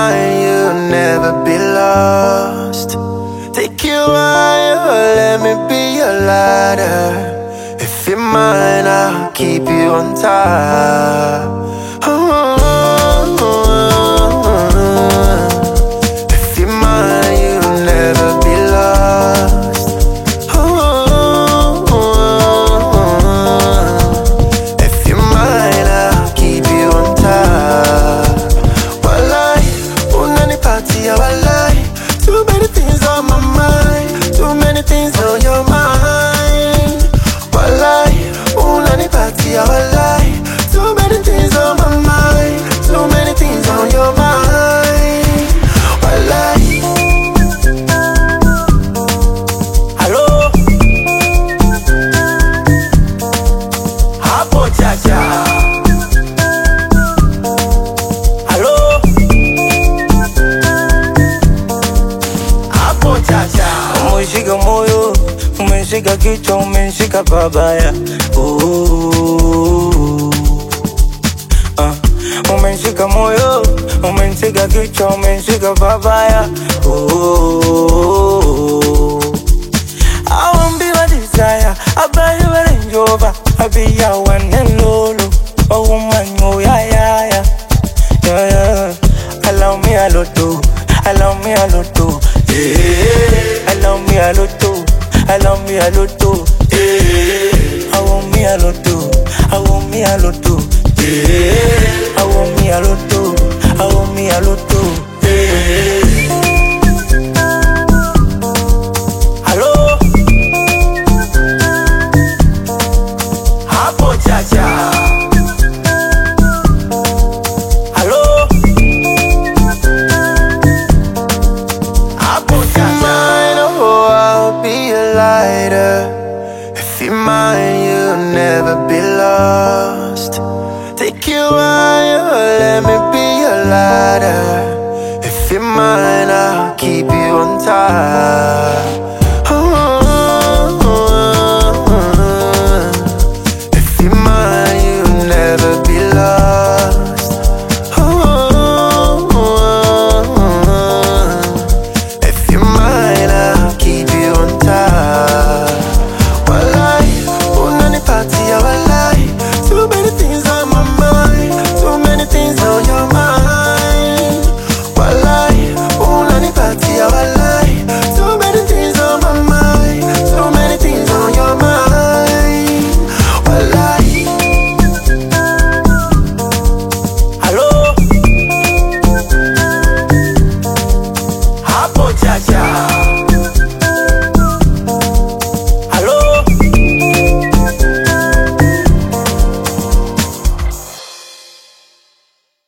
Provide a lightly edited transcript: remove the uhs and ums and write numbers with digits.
mine, you'll never be lost. Take you higher, let me be your ladder. If you're mine, I'll keep you on top. If you're mine, you'll never be lost. If you're mine, I'll keep you on top. Walai, unani party, walai. Too many things on my mind, too many things on your mind. Walai, unani party, walai. Too many things on my mind, too many things on your mind. Walai. Hello, hapo chacha. Hello, hapo chacha. Umeshika moyo, umeshika kichwa, umeshika babaya. Umeshika moyo, umeshika kichwa, umeshika babaya. I won't be my desire, I buy you a Range Rover, I be your one and lolo. Oh woman, oh yeah. Allow me a lot too, allow me a lot too, yeah. Allow me a lot too, allow me a lot too, yeah. I want me a lot too, I want me a lot too, yeah. I want me a lot too, I want me a lot too.